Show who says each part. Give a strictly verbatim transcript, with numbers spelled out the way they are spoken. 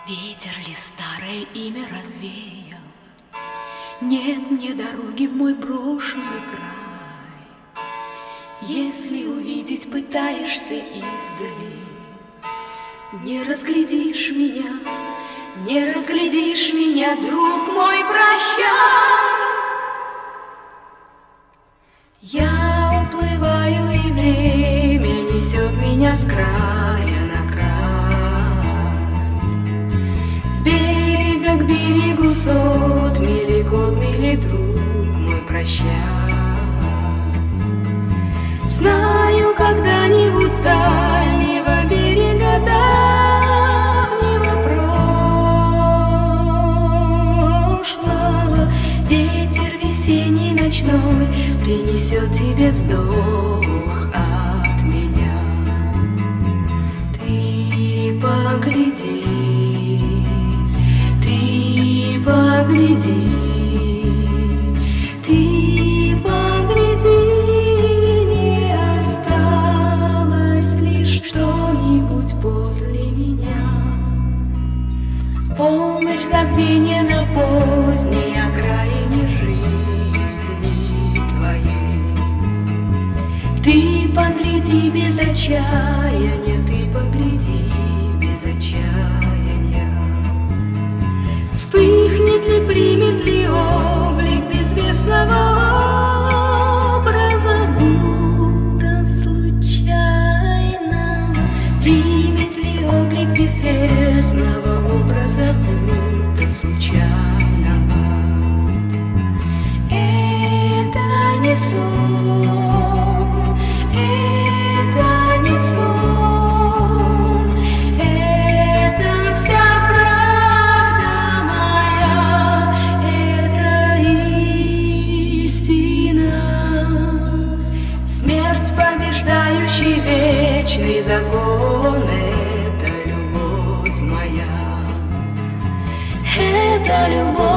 Speaker 1: Ветер ли старое имя развеял? Нет мне дороги в мой брошенный край. Если увидеть пытаешься издали, не разглядишь меня, не разглядишь меня, друг мой, прощай. Я уплываю, и время несет меня с края на край. С берега к берегу сот мили, год мили, друг мой, прощай. Знаю, когда-нибудь с дальнего берега давнего прошлого ветер весенний ночной принесет тебе вздох от меня. Ты погляди, ты погляди, ты погляди, не осталось лишь что-нибудь после меня. В полночь забвения на поздней окраине жизни твоей. Ты погляди без отчаяния, ты погляди без отчаяния. Вспыхнет ли, примет ли облик безвестного образа, будто случайно? Примет ли облик безвестного образа, будто случайного? Это не сон, это не сон, это вся правда моя, это истина. Смерть, побеждающий вечный закон, это любовь моя, это любовь.